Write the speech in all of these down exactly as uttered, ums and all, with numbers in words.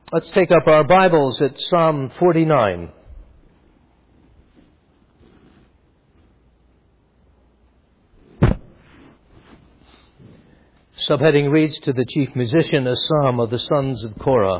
Let's take up our Bibles at Psalm forty-nine. Subheading reads, "To the chief musician, a psalm of the sons of Korah.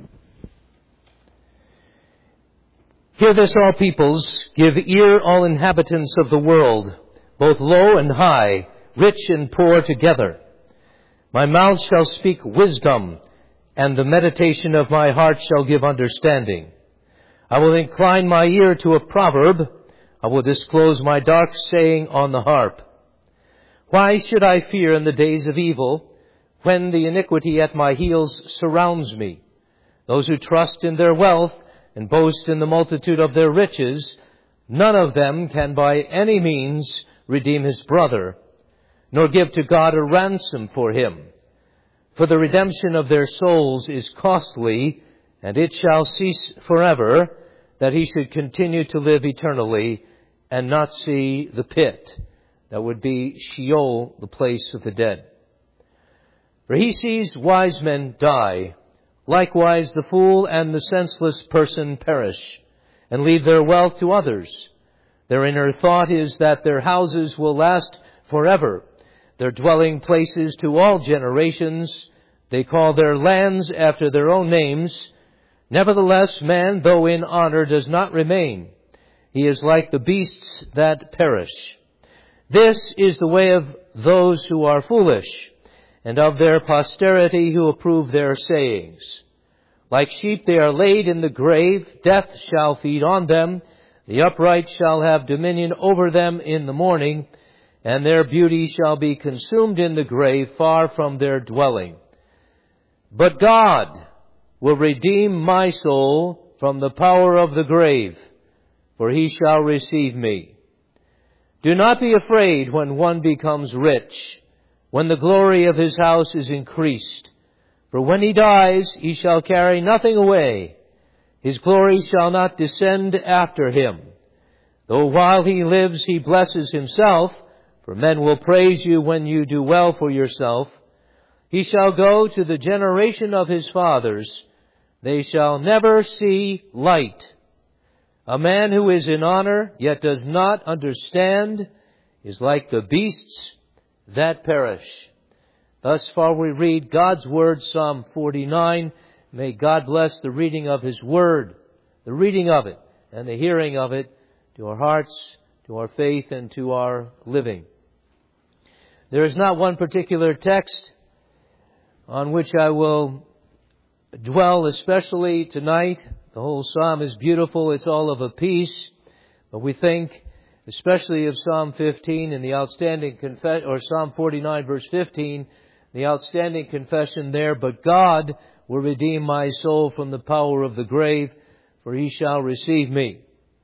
Hear this, all peoples, give ear, all inhabitants of the world, both low and high, rich and poor together. My mouth shall speak wisdom, and the meditation of my heart shall give understanding. I will incline my ear to a proverb. I will disclose my dark saying on the harp. Why should I fear in the days of evil, when the iniquity at my heels surrounds me? Those who trust in their wealth and boast in the multitude of their riches, none of them can by any means redeem his brother, nor give to God a ransom for him. For the redemption of their souls is costly, and it shall cease forever, that he should continue to live eternally and not see the pit." That would be Sheol, the place of the dead. "For he sees wise men die. Likewise the fool and the senseless person perish, and leave their wealth to others. Their inner thought is that their houses will last forever, their dwelling places to all generations. They call their lands after their own names. Nevertheless, man, though in honor, does not remain. He is like the beasts that perish. This is the way of those who are foolish, and of their posterity who approve their sayings. Like sheep they are laid in the grave, death shall feed on them. The upright shall have dominion over them in the morning, and their beauty shall be consumed in the grave, far from their dwelling. But God will redeem my soul from the power of the grave, for he shall receive me. Do not be afraid when one becomes rich, when the glory of his house is increased. For when he dies, he shall carry nothing away. His glory shall not descend after him. Though while he lives he blesses himself, for men will praise you when you do well for yourself. He shall go to the generation of his fathers. They shall never see light. A man who is in honor, yet does not understand, is like the beasts that perish." Thus far we read God's Word, Psalm forty-nine. May God bless the reading of His Word, the reading of it, and the hearing of it, to our hearts, to our faith, and to our living. There is not one particular text on which I will dwell especially tonight. The whole psalm is beautiful. It's all of a piece. But we think especially of Psalm fifteen and the outstanding confession, or Psalm forty-nine verse fifteen, the outstanding confession there, "But God will redeem my soul from the power of the grave, for he shall receive me."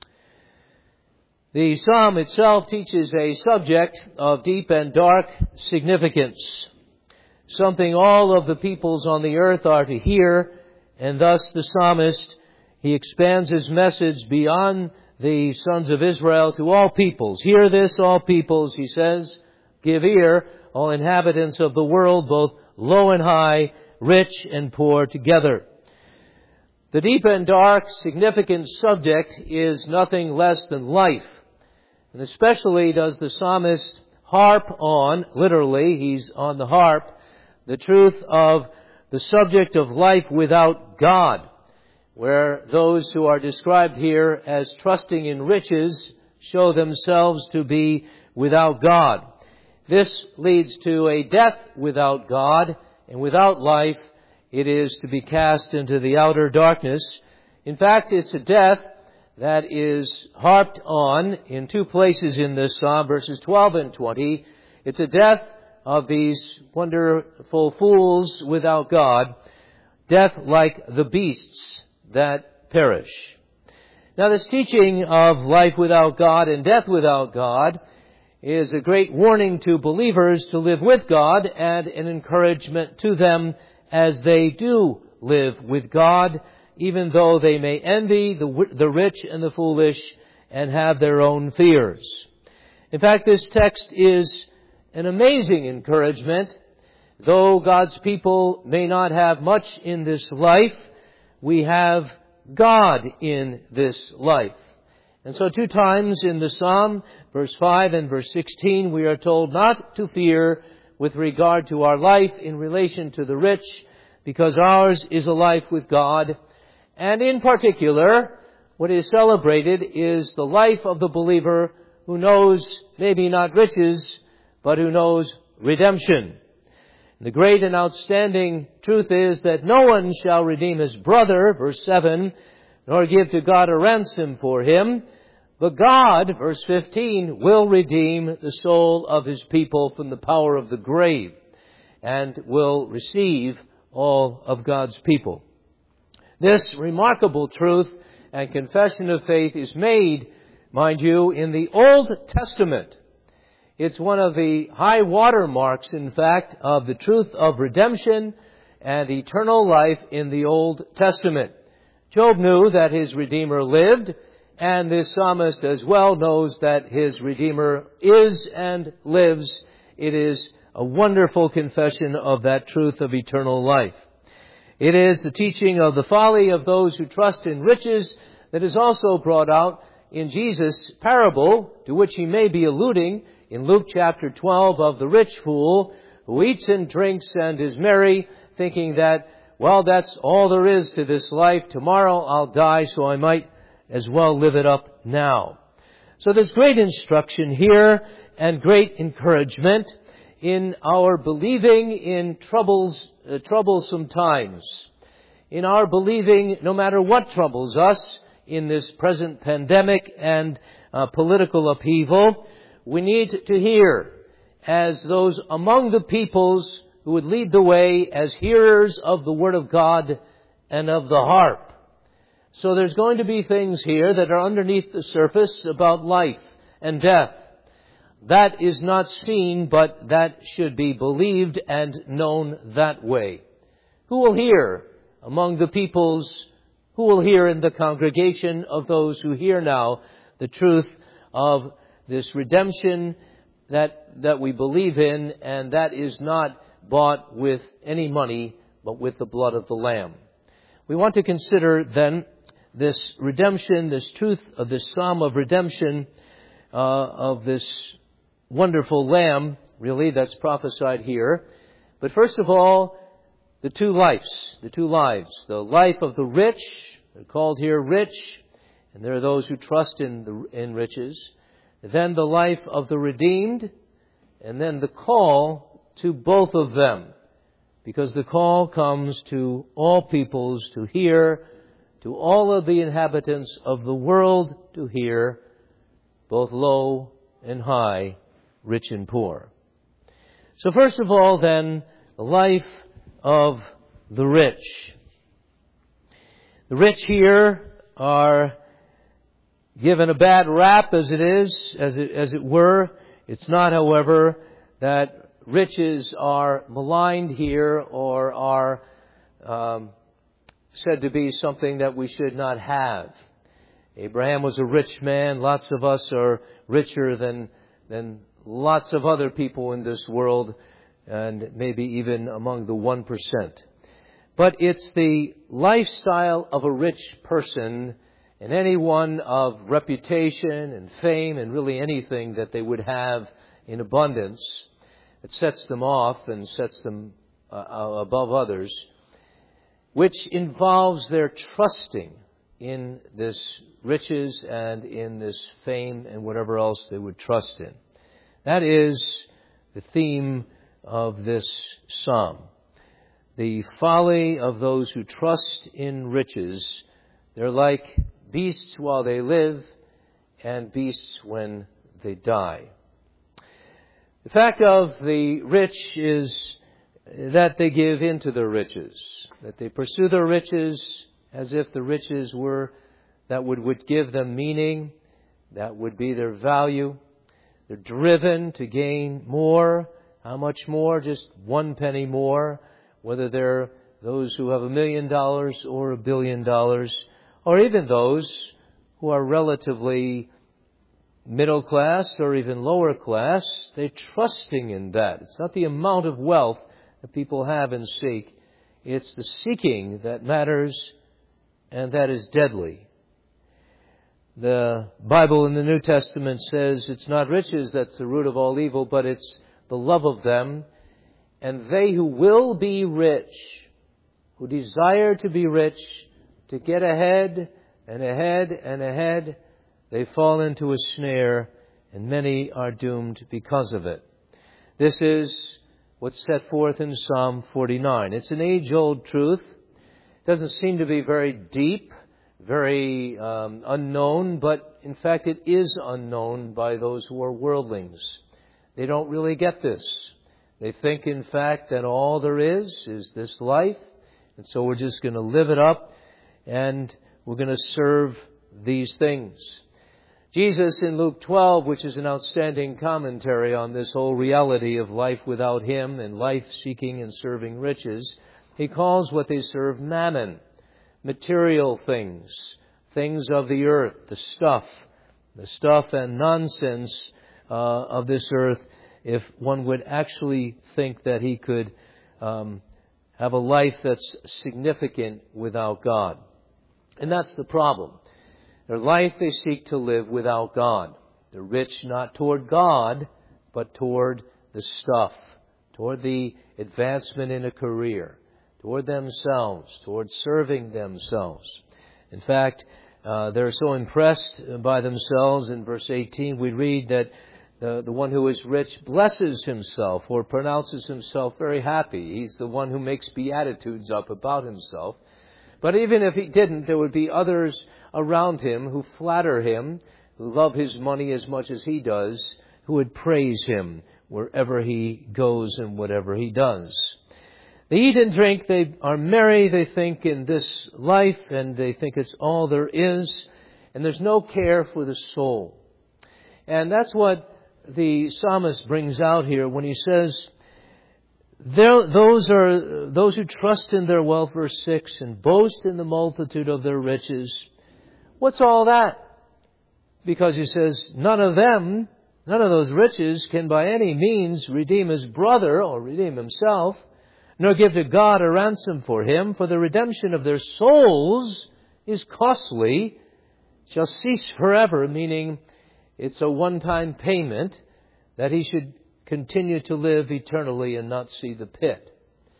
The psalm itself teaches a subject of deep and dark significance, something all of the peoples on the earth are to hear, and thus the psalmist, he expands his message beyond the sons of Israel to all peoples. "Hear this, all peoples," he says. "Give ear, all inhabitants of the world, both low and high, rich and poor together." The deep and dark significant subject is nothing less than life. And especially does the psalmist harp on, literally, he's on the harp, the truth of the subject of life without God, where those who are described here as trusting in riches show themselves to be without God. This leads to a death without God, and without life it is to be cast into the outer darkness. In fact, it's a death that is harped on in two places in this psalm, verses twelve and twenty. It's a death of these wonderful fools without God, death like the beasts that perish. Now, this teaching of life without God and death without God is a great warning to believers to live with God, and an encouragement to them as they do live with God, even though they may envy the, the rich and the foolish and have their own fears. In fact, this text is an amazing encouragement. Though God's people may not have much in this life, we have God in this life. And so two times in the Psalm, verse five and verse sixteen, we are told not to fear with regard to our life in relation to the rich, because ours is a life with God. And in particular, what is celebrated is the life of the believer who knows maybe not riches, but who knows redemption. The great and outstanding truth is that no one shall redeem his brother, verse seven, nor give to God a ransom for him. But God, verse fifteen, will redeem the soul of His people from the power of the grave and will receive all of God's people. This remarkable truth and confession of faith is made, mind you, in the Old Testament. It's one of the high water marks, in fact, of the truth of redemption and eternal life in the Old Testament. Job knew that his Redeemer lived, and this psalmist as well knows that his Redeemer is and lives. It is a wonderful confession of that truth of eternal life. It is the teaching of the folly of those who trust in riches that is also brought out in Jesus' parable, to which he may be alluding in Luke chapter twelve, of the rich fool who eats and drinks and is merry, thinking that, well, that's all there is to this life. Tomorrow I'll die, so I might as well live it up now. So there's great instruction here and great encouragement in our believing in troubles, uh, troublesome times. In our believing, no matter what troubles us in this present pandemic and uh, political upheaval, we need to hear as those among the peoples who would lead the way as hearers of the Word of God and of the harp. So there's going to be things here that are underneath the surface about life and death. That is not seen, but that should be believed and known that way. Who will hear among the peoples, who will hear in the congregation of those who hear now the truth of this redemption that, that we believe in, and that is not bought with any money, but with the blood of the Lamb. We want to consider then this redemption, this truth of this psalm of redemption, uh, of this wonderful Lamb, really, that's prophesied here. But first of all, the two lives, the two lives. The life of the rich, they're called here rich, and there are those who trust in the, in riches. Then the life of the redeemed, and then the call to both of them. Because the call comes to all peoples to hear, to all of the inhabitants of the world to hear, both low and high, rich and poor. So first of all, then, the life of the rich. The rich here are given a bad rap, as it is, as it, as it were. It's not, however, that riches are maligned here or are um, said to be something that we should not have. Abraham was a rich man. Lots of us are richer than than lots of other people in this world, and maybe even among the one percent. But it's the lifestyle of a rich person and anyone of reputation and fame and really anything that they would have in abundance that sets them off and sets them uh, above others, which involves their trusting in this riches and in this fame and whatever else they would trust in. That is the theme of this psalm. The folly of those who trust in riches. They're like beasts while they live and beasts when they die. The fact of the rich is that they give in to their riches, that they pursue their riches as if the riches were that would, would give them meaning, that would be their value. They're driven to gain more. How much more? Just one penny more. Whether they're those who have a million dollars or a billion dollars, or even those who are relatively middle class or even lower class, they're trusting in that. It's not the amount of wealth that people have and seek. It's the seeking that matters, and that is deadly. The Bible in the New Testament says it's not riches that's the root of all evil, but it's the love of them. And they who will be rich, who desire to be rich, to get ahead and ahead and ahead, they fall into a snare, and many are doomed because of it. This is what's set forth in Psalm forty-nine. It's an age-old truth. It doesn't seem to be very deep, very um, unknown, but in fact it is unknown by those who are worldlings. They don't really get this. They think, in fact, that all there is is this life, and so we're just going to live it up, and we're going to serve these things. Jesus in Luke twelve, which is an outstanding commentary on this whole reality of life without Him and life seeking and serving riches, He calls what they serve mammon, material things, things of the earth, the stuff, the stuff and nonsense uh, of this earth, if one would actually think that he could um, have a life that's significant without God. And that's the problem. Their life they seek to live without God. They're rich not toward God, but toward the stuff, toward the advancement in a career, toward themselves, toward serving themselves. In fact, uh, they're so impressed by themselves. In verse eighteen, we read that the, the one who is rich blesses himself or pronounces himself very happy. He's the one who makes beatitudes up about himself. But even if he didn't, there would be others around him who flatter him, who love his money as much as he does, who would praise him wherever he goes and whatever he does. They eat and drink, they are merry, they think, in this life, and they think it's all there is, and there's no care for the soul. And that's what the psalmist brings out here when he says, There, those are those who trust in their wealth, verse six, and boast in the multitude of their riches. What's all that? Because he says, none of them, none of those riches can by any means redeem his brother or redeem himself, nor give to God a ransom for him, for the redemption of their souls is costly, shall cease forever, meaning it's a one-time payment that he should continue to live eternally and not see the pit.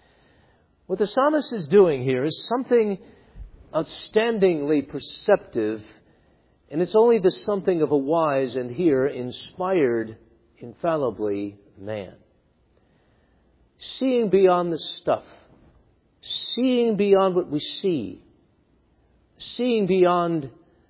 What the psalmist is doing here is something outstandingly perceptive, and it's only the something of a wise and here inspired, infallibly, man. Seeing beyond the stuff, seeing beyond what we see, seeing beyond,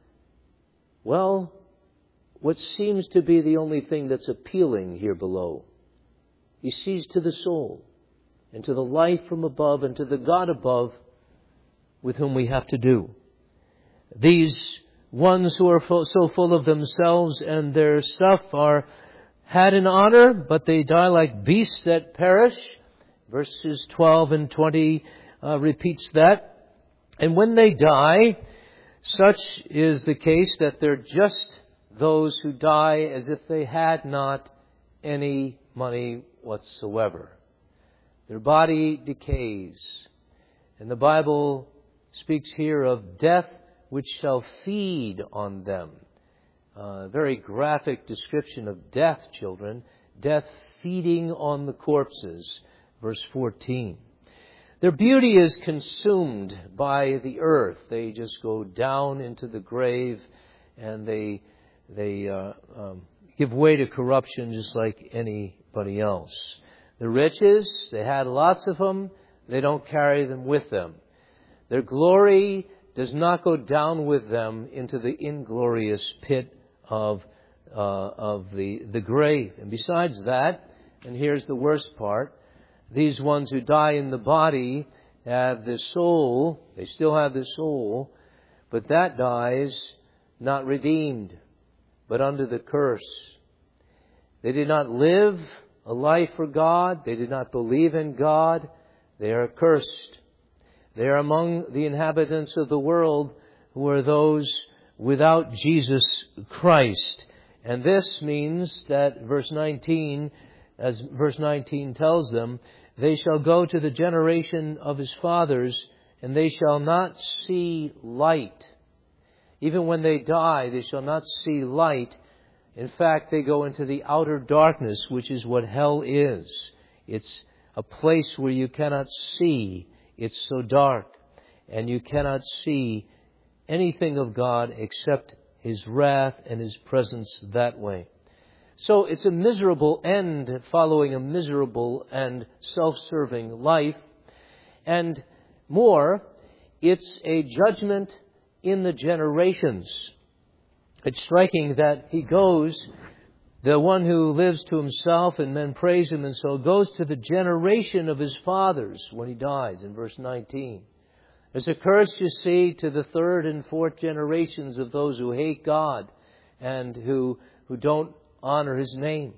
well, what seems to be the only thing that's appealing here below. He sees to the soul and to the life from above and to the God above with whom we have to do. These ones who are so full of themselves and their stuff are had in honor, but they die like beasts that perish. Verses twelve and twenty uh, repeats that. And when they die, such is the case that they're just those who die as if they had not any money whatsoever. Their body decays. And the Bible speaks here of death which shall feed on them. A very graphic description of death, children. Death feeding on the corpses. Verse fourteen. Their beauty is consumed by the earth. They just go down into the grave and they They uh, um, give way to corruption just like anybody else. The riches, they had lots of them. They don't carry them with them. Their glory does not go down with them into the inglorious pit of uh, of the, the grave. And besides that, and here's the worst part, these ones who die in the body have the soul. They still have the soul, but that dies not redeemed, but under the curse. They did not live a life for God. They did not believe in God. They are cursed. They are among the inhabitants of the world who are those without Jesus Christ. And this means that verse nineteen, as verse nineteen tells them, they shall go to the generation of his fathers and they shall not see light. Even when they die, they shall not see light. In fact, they go into the outer darkness, which is what hell is. It's a place where you cannot see. It's so dark, and you cannot see anything of God except His wrath and His presence that way. So it's a miserable end following a miserable and self-serving life. And more, it's a judgment in the generations. It's striking that he goes, the one who lives to himself and men praise him, and so goes to the generation of his fathers when he dies in verse nineteen. There's a curse, you see, to the third and fourth generations of those who hate God and who, who don't honor His name.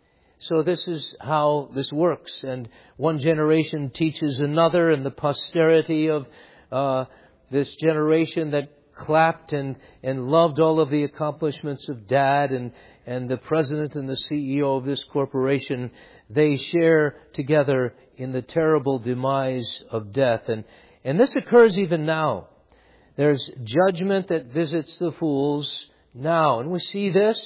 So this is how this works. And one generation teaches another, and the posterity of uh, this generation that clapped and, and loved all of the accomplishments of Dad and, and the president and the C E O of this corporation, they share together in the terrible demise of death. And, and this occurs even now. There's judgment that visits the fools now. And we see this,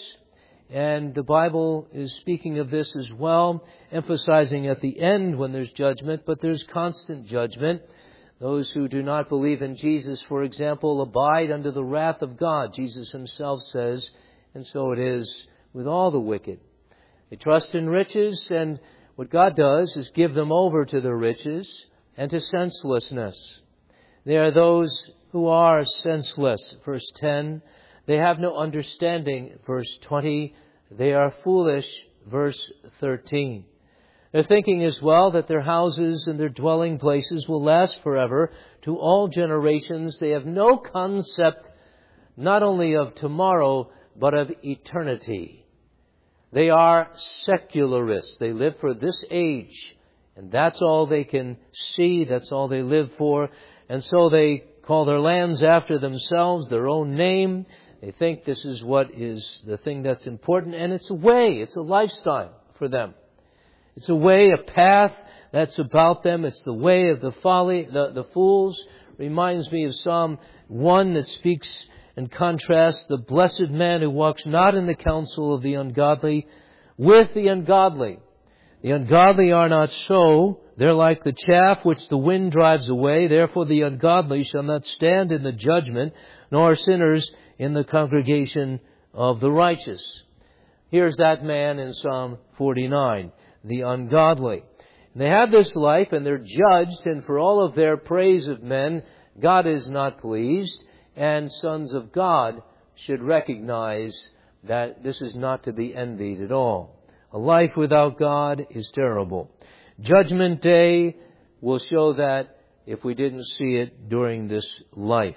and the Bible is speaking of this as well, emphasizing at the end when there's judgment, but there's constant judgment. Those who do not believe in Jesus, for example, abide under the wrath of God, Jesus Himself says, and so it is with all the wicked. They trust in riches, and what God does is give them over to the riches and to senselessness. They are those who are senseless, verse ten. They have no understanding, verse twenty. They are foolish, verse thirteen. They're thinking as well that their houses and their dwelling places will last forever to all generations. They have no concept not only of tomorrow, but of eternity. They are secularists. They live for this age, and that's all they can see. That's all they live for. And so they call their lands after themselves, their own name. They think this is what is the thing that's important, and it's a way, it's a lifestyle for them. It's a way, a path that's about them. It's the way of the folly, the, the fools. Reminds me of Psalm one that speaks and contrasts the blessed man who walks not in the counsel of the ungodly with the ungodly. The ungodly are not so. They're like the chaff which the wind drives away. Therefore the ungodly shall not stand in the judgment, nor sinners in the congregation of the righteous. Here's that man in Psalm forty-nine. The ungodly. And they have this life and they're judged, and for all of their praise of men, God is not pleased, and sons of God should recognize that this is not to be envied at all. A life without God is terrible. Judgment Day will show that if we didn't see it during this life.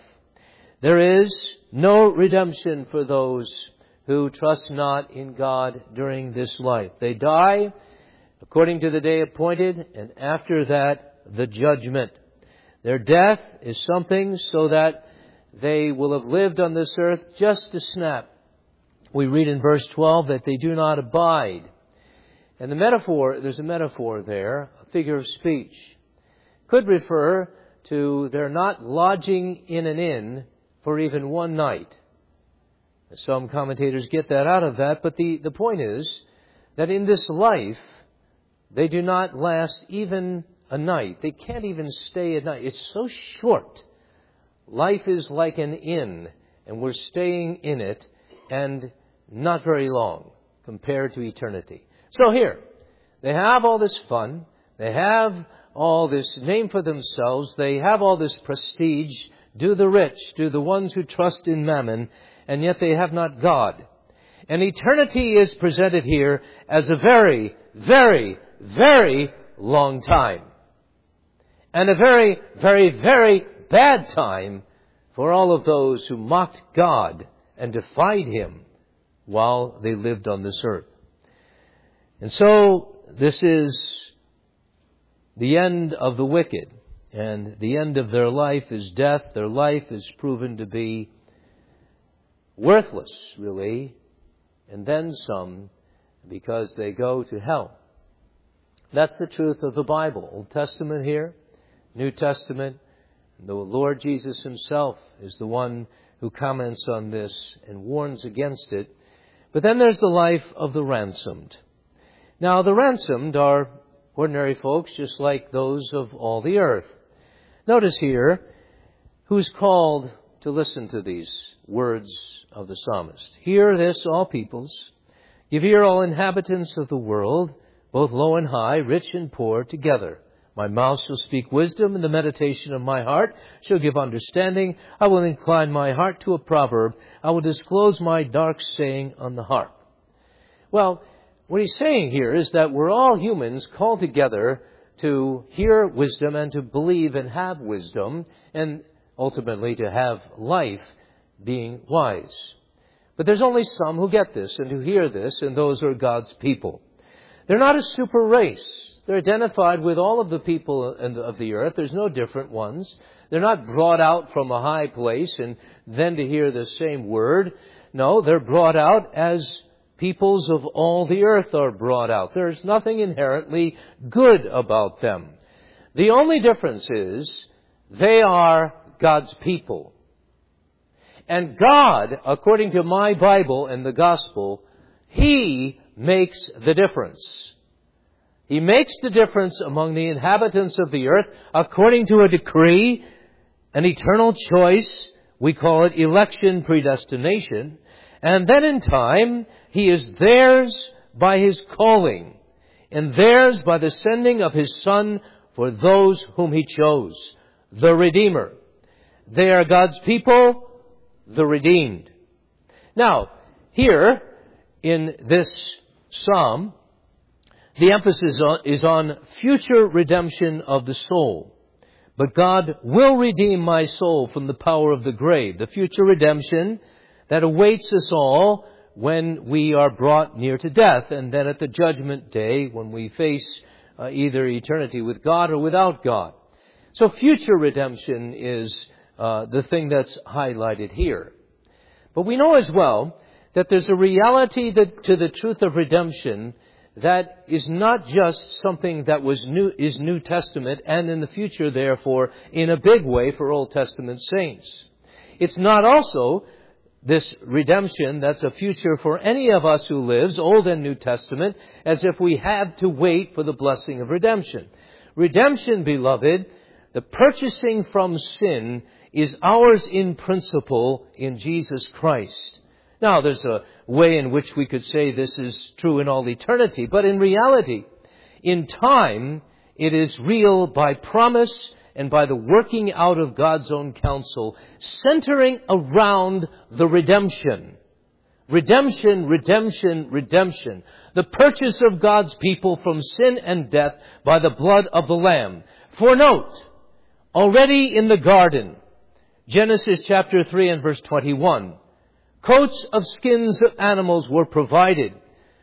There is no redemption for those who trust not in God during this life. They die according to the day appointed, and after that, the judgment. Their death is something so that they will have lived on this earth just a snap. We read in verse twelve that they do not abide. And the metaphor, there's a metaphor there, a figure of speech. Could refer to they're not lodging in an inn for even one night. Some commentators get that out of that, but the, the point is that in this life, they do not last even a night. They can't even stay a night. It's so short. Life is like an inn, and we're staying in it, and not very long compared to eternity. So here, they have all this fun. They have all this name for themselves. They have all this prestige. Do the rich, do the ones who trust in mammon, and yet they have not God. And eternity is presented here as a very, very, very long time. And a very, very, very bad time for all of those who mocked God and defied Him while they lived on this earth. And so this is the end of the wicked. And the end of their life is death. Their life is proven to be worthless, really, and then some, because they go to hell. That's the truth of the Bible. Old Testament here, New Testament. The Lord Jesus himself is the one who comments on this and warns against it. But then there's the life of the ransomed. Now, the ransomed are ordinary folks just like those of all the earth. Notice here who's called to listen to these words of the psalmist. Hear this, all peoples. Give ear, all inhabitants of the world, both low and high, rich and poor, together. My mouth shall speak wisdom, and the meditation of my heart shall give understanding. I will incline my heart to a proverb. I will disclose my dark saying on the harp. Well, what he's saying here is that we're all humans called together to hear wisdom and to believe and have wisdom, and ultimately to have life, being wise. But there's only some who get this and who hear this, and those are God's people. They're not a super race. They're identified with all of the people of the earth. There's no different ones. They're not brought out from a high place and then to hear the same word. No, they're brought out as peoples of all the earth are brought out. There's nothing inherently good about them. The only difference is they are God's people. And God, according to my Bible and the gospel, He makes the difference. He makes the difference among the inhabitants of the earth according to a decree, an eternal choice. We call it election predestination. And then in time, He is theirs by His calling, and theirs by the sending of His Son for those whom He chose, the Redeemer. They are God's people, the redeemed. Now, here in this psalm, the emphasis is on future redemption of the soul. But God will redeem my soul from the power of the grave, the future redemption that awaits us all when we are brought near to death, and then at the judgment day when we face uh, either eternity with God or without God. So future redemption is uh, the thing that's highlighted here. But we know as well that there's a reality that, to the truth of redemption that is not just something that was new, is New Testament and in the future, therefore, in a big way for Old Testament saints. It's not also this redemption that's a future for any of us who lives, Old and New Testament, as if we have to wait for the blessing of redemption. Redemption, beloved, the purchasing from sin, is ours in principle in Jesus Christ. Now, there's a way in which we could say this is true in all eternity, but in reality, in time, it is real by promise and by the working out of God's own counsel, centering around the redemption. Redemption, redemption, redemption. The purchase of God's people from sin and death by the blood of the Lamb. For note, already in the garden, Genesis chapter three and verse twenty-one, coats of skins of animals were provided,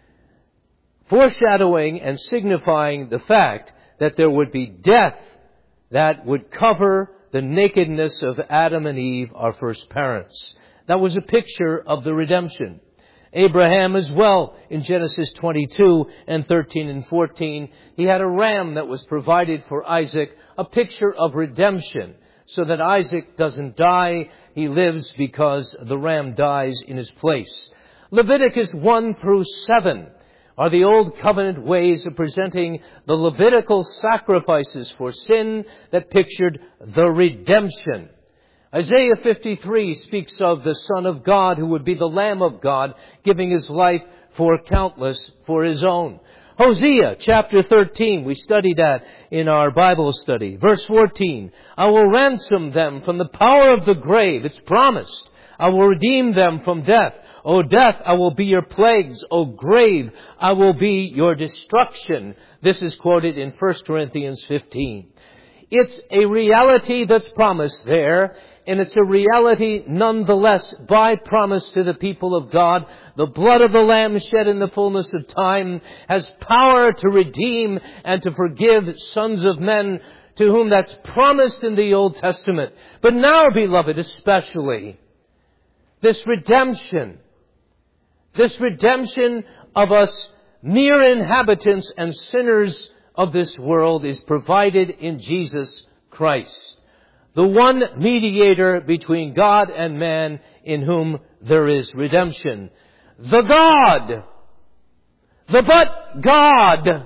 foreshadowing and signifying the fact that there would be death that would cover the nakedness of Adam and Eve, our first parents. That was a picture of the redemption. Abraham as well, in Genesis twenty-two and thirteen and fourteen, he had a ram that was provided for Isaac, a picture of redemption, so that Isaac doesn't die. He lives because the ram dies in his place. Leviticus one through seven are the old covenant ways of presenting the Levitical sacrifices for sin that pictured the redemption. Isaiah fifty-three speaks of the Son of God who would be the Lamb of God, giving His life for countless, for His own. Hosea chapter thirteen, we studied that in our Bible study. Verse fourteen, I will ransom them from the power of the grave. It's promised. I will redeem them from death. O death, I will be your plagues. O grave, I will be your destruction. This is quoted in First Corinthians fifteen. It's a reality that's promised there, and it's a reality nonetheless by promise to the people of God. The blood of the Lamb shed in the fullness of time has power to redeem and to forgive sons of men to whom that's promised in the Old Testament. But now, beloved, especially, this redemption, this redemption of us mere inhabitants and sinners of this world is provided in Jesus Christ. the one mediator between God and man, in whom there is redemption. The God, the but God,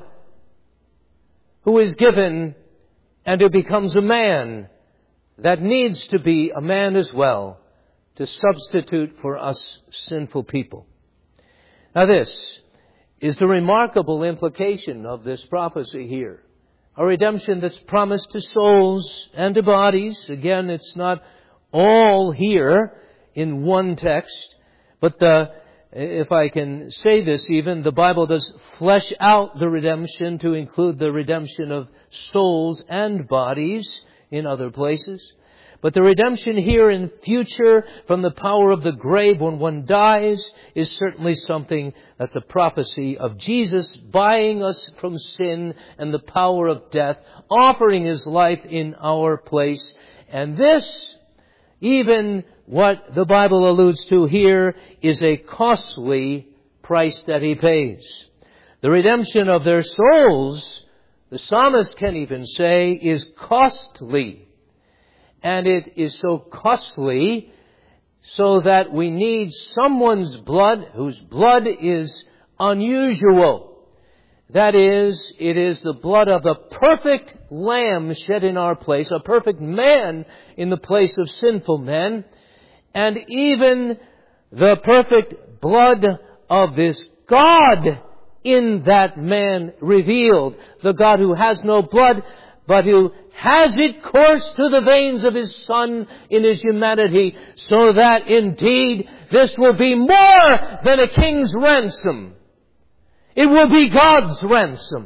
who is given and who becomes a man that needs to be a man as well, to substitute for us sinful people. Now this is the remarkable implication of this prophecy here. A redemption that's promised to souls and to bodies. Again, it's not all here in one text, but the, if I can say this even, the Bible does flesh out the redemption to include the redemption of souls and bodies in other places. But the redemption here in future from the power of the grave when one dies is certainly something that's a prophecy of Jesus buying us from sin and the power of death, offering His life in our place. And this, even what the Bible alludes to here, is a costly price that He pays. The redemption of their souls, the psalmist can even say, is costly. And it is so costly so that we need someone's blood whose blood is unusual. That is, it is the blood of the perfect Lamb shed in our place, a perfect man in the place of sinful men, and even the perfect blood of this God in that man revealed. The God who has no blood, but who has it course to the veins of His Son in His humanity, so that indeed this will be more than a king's ransom. It will be God's ransom.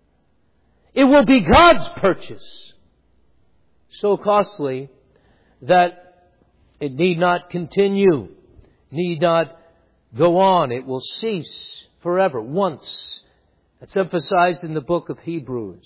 It will be God's purchase. So costly that it need not continue, need not go on. It will cease forever, once. That's emphasized in the book of Hebrews.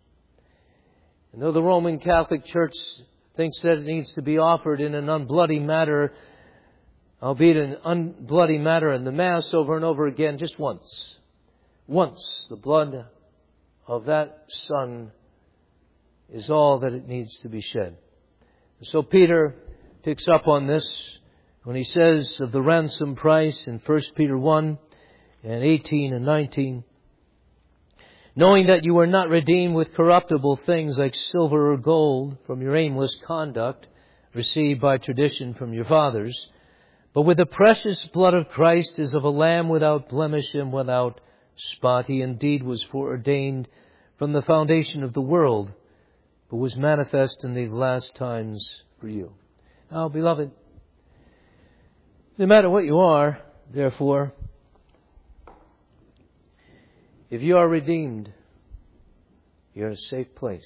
And though the Roman Catholic Church thinks that it needs to be offered in an unbloody manner, albeit an unbloody manner in the Mass over and over again, just once. Once the blood of that Son is all that it needs to be shed. So Peter picks up on this when he says of the ransom price in First Peter one and eighteen and nineteen. Knowing that you were not redeemed with corruptible things like silver or gold from your aimless conduct received by tradition from your fathers, but with the precious blood of Christ as of a lamb without blemish and without spot. He indeed was foreordained from the foundation of the world, but was manifest in these last times for you. Now, beloved, no matter what you are, therefore, if you are redeemed, you're in a safe place.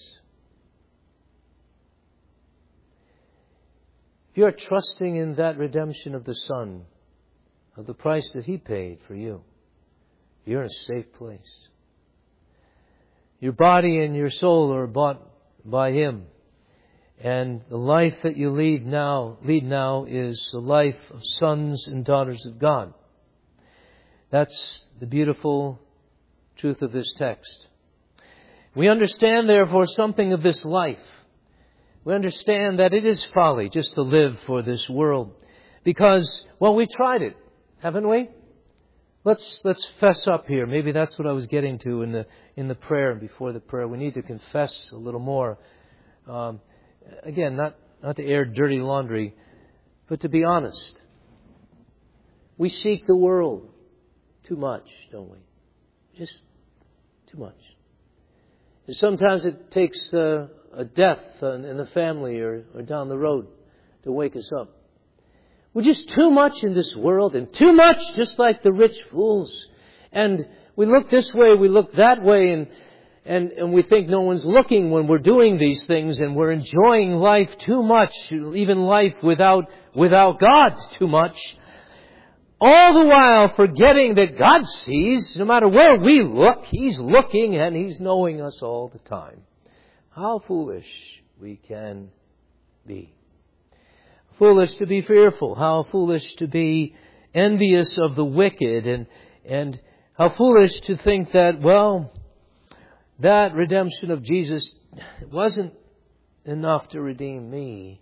If you are trusting in that redemption of the Son, of the price that He paid for you, you're in a safe place. Your body and your soul are bought by Him. And the life that you lead now, lead now is the life of sons and daughters of God. That's the beautiful truth of this text. We understand, therefore, something of this life. We understand that it is folly just to live for this world. Because, well, we tried it, haven't we? Let's let's fess up here. Maybe that's what I was getting to in the in the prayer and before the prayer. We need to confess a little more. Um, again, not, not to air dirty laundry, but to be honest. We seek the world too much, don't we? Just too much. And sometimes it takes uh, a death in the family or, or down the road to wake us up. We're just too much in this world, and too much just like the rich fools. And we look this way, we look that way, and, and, and we think no one's looking when we're doing these things, and we're enjoying life too much, even life without, without God too much. All the while forgetting that God sees, no matter where we look, He's looking and He's knowing us all the time. How foolish we can be. Foolish to be fearful. How foolish to be envious of the wicked. And, and how foolish to think that, well, that redemption of Jesus wasn't, enough to redeem me.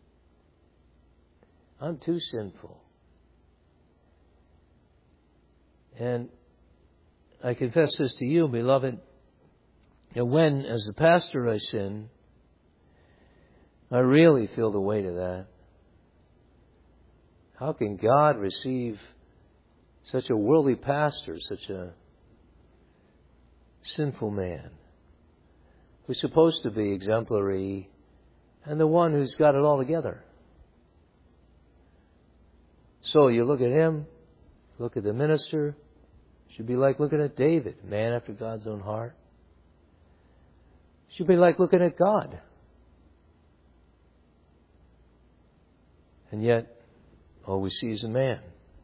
I'm too sinful. And I confess this to you, beloved, that when, as the pastor, I sin, I really feel the weight of that. How can God receive such a worldly pastor, such a sinful man, who's supposed to be exemplary, and the one who's got it all together? So you look at him, look at the minister, it should be like looking at David, man after God's own heart. It should be like looking at God. And yet, all we see is a man.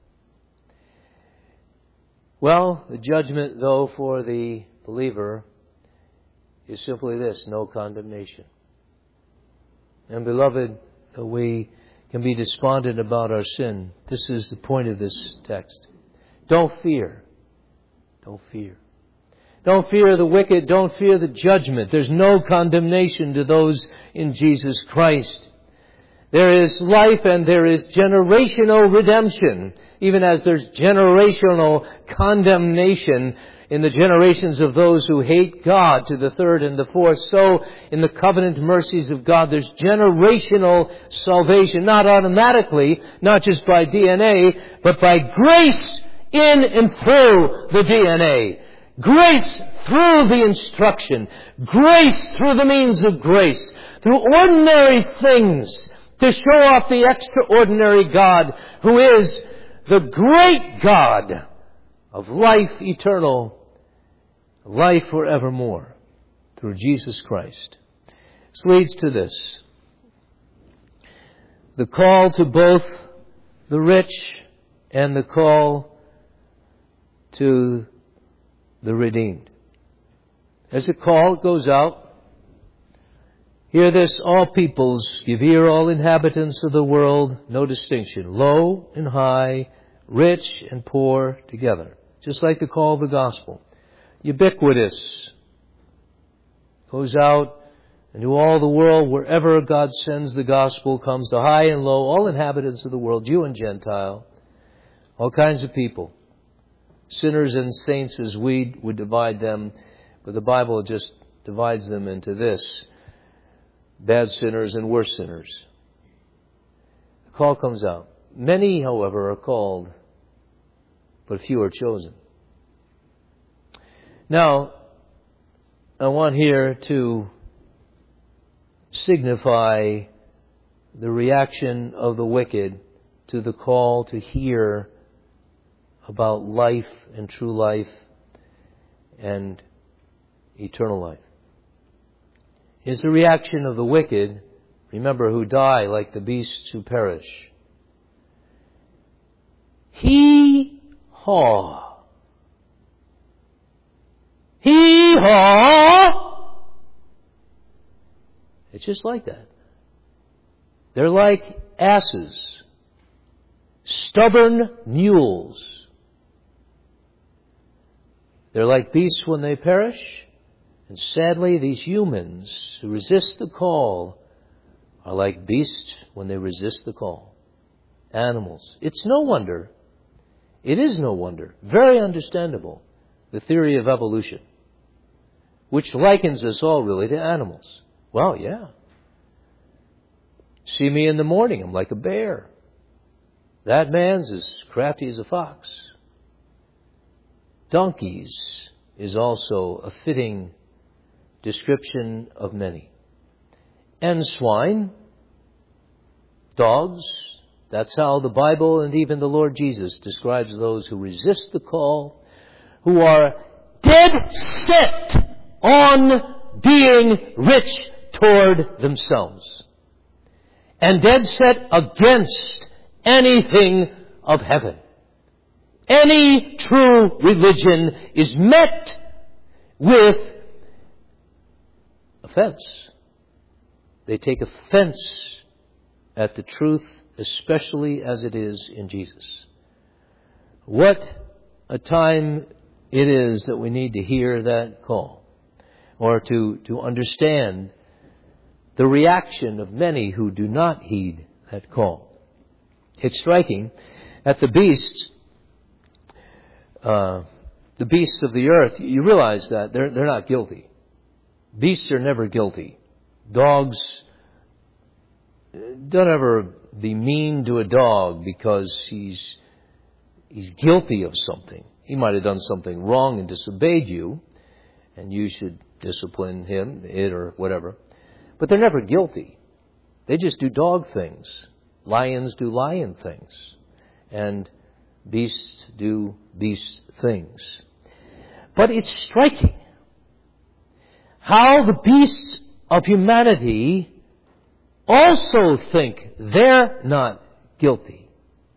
Well, the judgment, though, for the believer is simply this: no condemnation. And beloved, we can be despondent about our sin. This is the point of this text. Don't fear. Don't fear. Don't fear the wicked. Don't fear the judgment. There's no condemnation to those in Jesus Christ. There is life and there is generational redemption, even as there's generational condemnation in the generations of those who hate God to the third and the fourth. So in the covenant mercies of God, there's generational salvation, not automatically, not just by D N A, but by grace in and through the D N A. Grace through the instruction. Grace through the means of grace. Through ordinary things to show off the extraordinary God who is the great God of life eternal, life forevermore, through Jesus Christ. This leads to this: the call to both the rich and the call to the redeemed. As the call goes out, hear this, all peoples, give ear, all inhabitants of the world, no distinction, low and high, rich and poor together. Just like the call of the gospel. Ubiquitous. Goes out into all the world, wherever God sends the gospel, comes to high and low, all inhabitants of the world, Jew and Gentile, all kinds of people. Sinners and saints, as we would divide them, but the Bible just divides them into this: bad sinners and worse sinners. The call comes out. Many, however, are called, but few are chosen. Now, I want here to signify the reaction of the wicked to the call to hear about life and true life and eternal life. Is the reaction of the wicked, remember, who die like the beasts who perish. Hee-haw. Hee-haw. It's just like that. They're like asses, stubborn mules. They're like beasts when they perish. And sadly, these humans who resist the call are like beasts when they resist the call. Animals. It's no wonder. It is no wonder. Very understandable. The theory of evolution, which likens us all really to animals. Well, yeah. See me in the morning, I'm like a bear. That man's as crafty as a fox. Donkeys is also a fitting description of many. And swine, dogs, that's how the Bible and even the Lord Jesus describes those who resist the call, who are dead set on being rich toward themselves, and dead set against anything of heaven. Any true religion is met with offense. They take offense at the truth, especially as it is in Jesus. What a time it is that we need to hear that call, or to, to understand the reaction of many who do not heed that call. It's striking at the beasts, uh, the beasts of the earth. You realize that they're they're not guilty. Beasts are never guilty. Dogs, don't ever be mean to a dog because he's he's guilty of something. He might have done something wrong and disobeyed you, and you should discipline him, it, or whatever. But they're never guilty. They just do dog things. Lions do lion things. And beasts do beast things. But it's striking how the beasts of humanity also think they're not guilty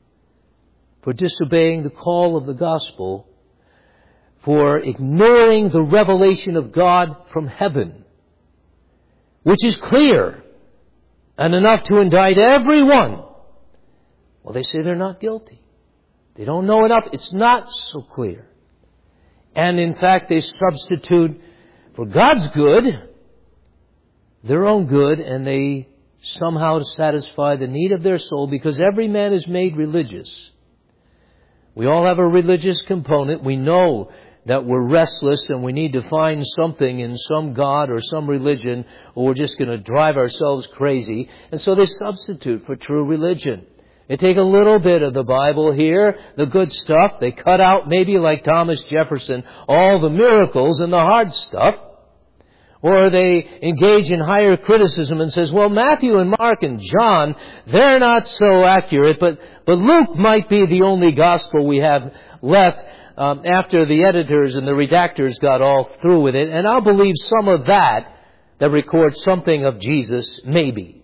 for disobeying the call of the gospel, for ignoring the revelation of God from heaven, which is clear and enough to indict everyone. Well, they say they're not guilty. They don't know enough. It's not so clear. And in fact, they substitute for God's good their own good, and they somehow satisfy the need of their soul, because every man is made religious. We all have a religious component. We know that we're restless and we need to find something in some God or some religion, or we're just going to drive ourselves crazy. And so they substitute for true religion. They take a little bit of the Bible here, the good stuff. They cut out, maybe like Thomas Jefferson, all the miracles and the hard stuff. Or they engage in higher criticism and says, well, Matthew and Mark and John, they're not so accurate, but, but Luke might be the only gospel we have left um, after the editors and the redactors got all through with it. And I'll believe some of that that records something of Jesus, maybe.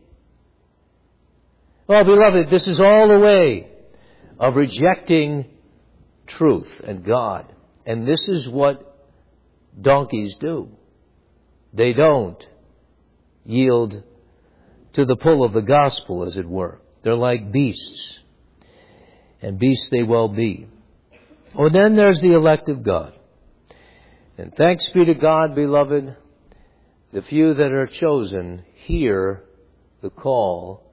Well, beloved, this is all a way of rejecting truth and God. And this is what donkeys do. They don't yield to the pull of the gospel, as it were. They're like beasts. And beasts they well be. Oh, then there's the elect of God. And thanks be to God, beloved, the few that are chosen hear the call,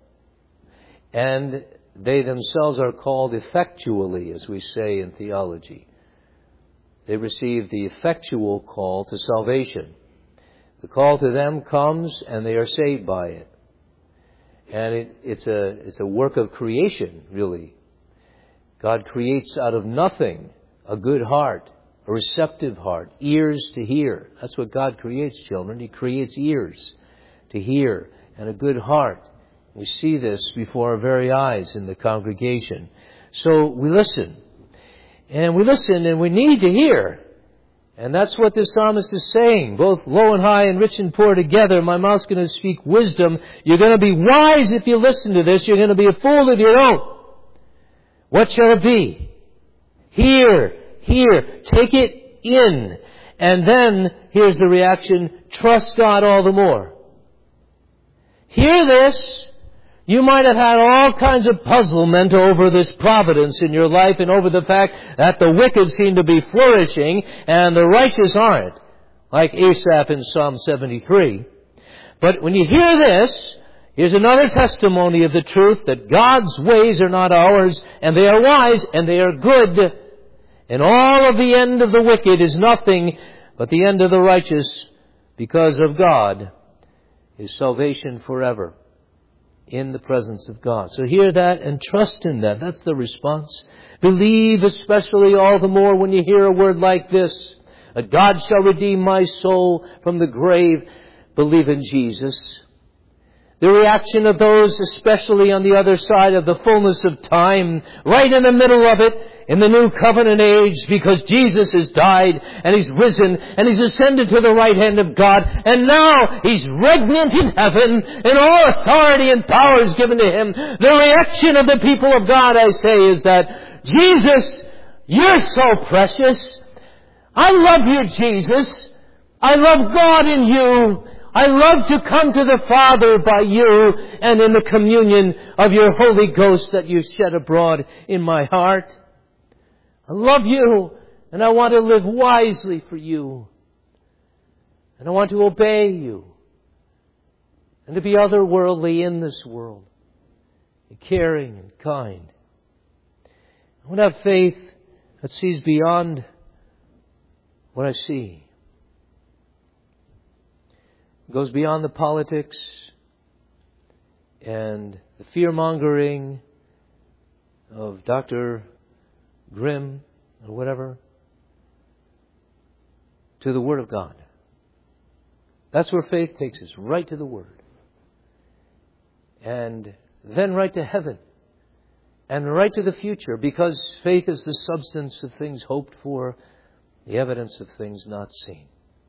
and they themselves are called effectually, as we say in theology. They receive the effectual call to salvation. The call to them comes, and they are saved by it. And it, it's a it's a work of creation, really. God creates out of nothing a good heart, a receptive heart, ears to hear. That's what God creates, children. He creates ears to hear and a good heart. We see this before our very eyes in the congregation. So we listen. And we listen, and we need to hear. And that's what this psalmist is saying. Both low and high and rich and poor together, my mouth's going to speak wisdom. You're going to be wise if you listen to this. You're going to be a fool if you don't. What shall it be? Hear, hear, take it in. And then, here's the reaction, trust God all the more. Hear this. You might have had all kinds of puzzlement over this providence in your life and over the fact that the wicked seem to be flourishing and the righteous aren't, like Asaph in Psalm seventy-three. But when you hear this, here's another testimony of the truth that God's ways are not ours, and they are wise and they are good. And all of the end of the wicked is nothing but the end of the righteous, because of God is salvation forever. In the presence of God. So hear that and trust in that. That's the response. Believe especially all the more when you hear a word like this, that God shall redeem my soul from the grave. Believe in Jesus. The reaction of those, especially on the other side of the fullness of time, right in the middle of it, in the new covenant age, because Jesus has died and He's risen and He's ascended to the right hand of God, and now He's regnant in heaven and all authority and power is given to Him. The reaction of the people of God, I say, is that, Jesus, you're so precious. I love you, Jesus. I love God in you. I love to come to the Father by you and in the communion of your Holy Ghost that you shed abroad in my heart. I love you, and I want to live wisely for you. And I want to obey you. and to be otherworldly in this world, caring and kind. I want to have faith that sees beyond what I see. It goes beyond the politics and the fear-mongering of Doctor Grimm or whatever, to the Word of God. That's where faith takes us, right to the Word. And then right to heaven. And right to the future, because faith is the substance of things hoped for, the evidence of things not seen.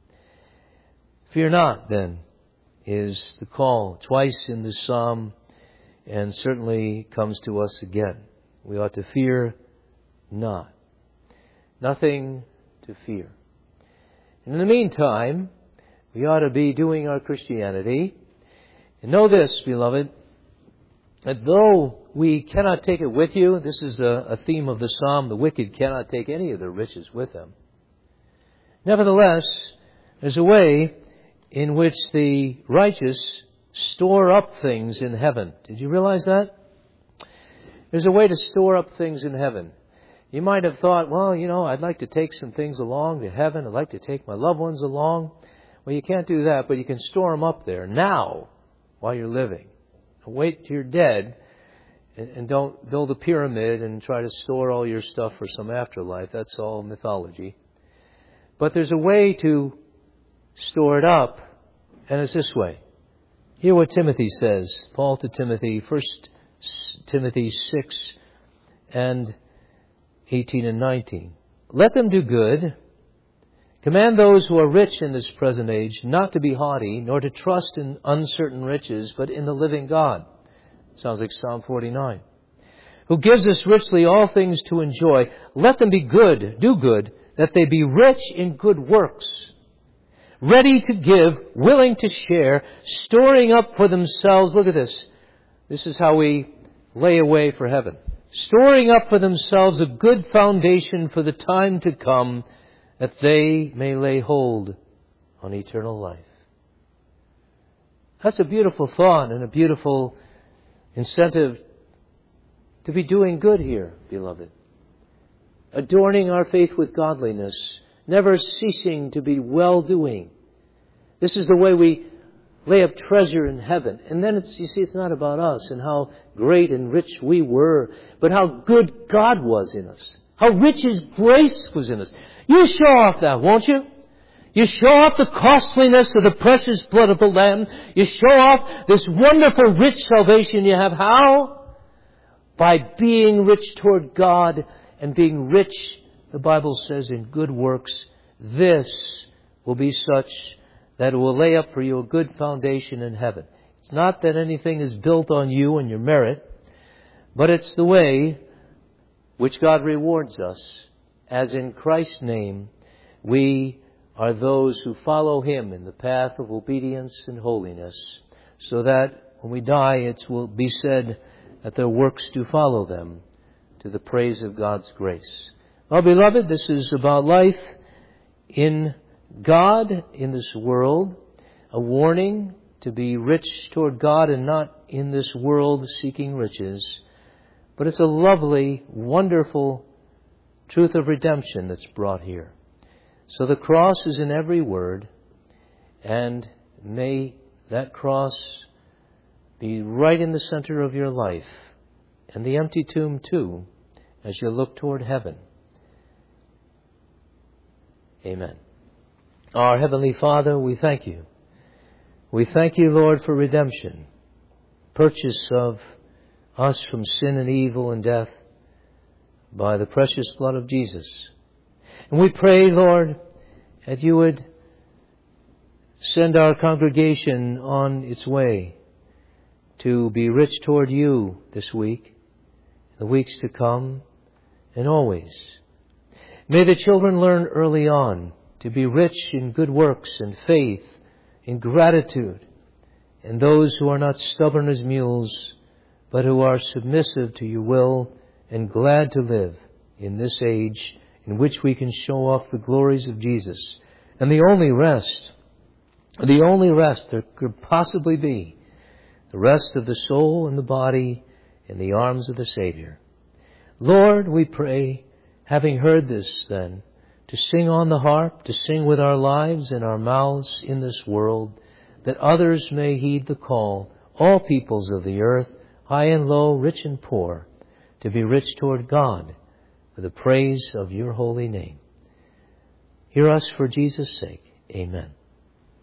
Fear not, then, is the call twice in this psalm, and certainly comes to us again. We ought to fear not. Nothing to fear. And in the meantime, we ought to be doing our Christianity. And know this, beloved, that though we cannot take it with you, this is a, a theme of the psalm, the wicked cannot take any of their riches with them. Nevertheless, there's a way in which the righteous store up things in heaven. Did you realize that? There's a way to store up things in heaven. You might have thought, well, you know, I'd like to take some things along to heaven. I'd like to take my loved ones along. Well, you can't do that, but you can store them up there now while you're living. Wait till you're dead and don't build a pyramid and try to store all your stuff for some afterlife. That's all mythology. But there's a way to store it up, and it's this way. Hear what Timothy says. Paul to Timothy, First Timothy six and eighteen and nineteen. Let them do good. Command those who are rich in this present age not to be haughty, nor to trust in uncertain riches, but in the living God. Sounds like Psalm forty-nine. Who gives us richly all things to enjoy. Let them be good, do good, that they be rich in good works, ready to give, willing to share, storing up for themselves. Look at this. This is how we lay away for heaven. Storing up for themselves a good foundation for the time to come, that they may lay hold on eternal life. That's a beautiful thought and a beautiful incentive to be doing good here, beloved. Adorning our faith with godliness, never ceasing to be well-doing. This is the way we lay up treasure in heaven. And then, it's, you see, it's not about us and how great and rich we were, but how good God was in us. How rich His grace was in us. You show off that, won't you? You show off the costliness of the precious blood of the Lamb. You show off this wonderful rich salvation you have. How? By being rich toward God and being rich, the Bible says, in good works. This will be such that it will lay up for you a good foundation in heaven. It's not that anything is built on you and your merit, but it's the way which God rewards us, as in Christ's name we are those who follow Him in the path of obedience and holiness, so that when we die it will be said that their works do follow them, to the praise of God's grace. Well, beloved, this is about life in God in this world, a warning to be rich toward God and not in this world seeking riches. But it's a lovely, wonderful truth of redemption that's brought here. So the cross is in every word, and may that cross be right in the center of your life, and the empty tomb too, as you look toward heaven. Amen. Our Heavenly Father, we thank You. We thank You, Lord, for redemption, purchase of us from sin and evil and death by the precious blood of Jesus. And we pray, Lord, that You would send our congregation on its way to be rich toward You this week, the weeks to come, and always. May the children learn early on to be rich in good works and faith, in gratitude, and those who are not stubborn as mules, but who are submissive to Your will and glad to live in this age in which we can show off the glories of Jesus. And the only rest, the only rest there could possibly be, the rest of the soul and the body in the arms of the Savior. Lord, we pray, having heard this then, to sing on the harp, to sing with our lives and our mouths in this world, that others may heed the call, all peoples of the earth, high and low, rich and poor, to be rich toward God for the praise of your holy name. Hear us for Jesus' sake. Amen.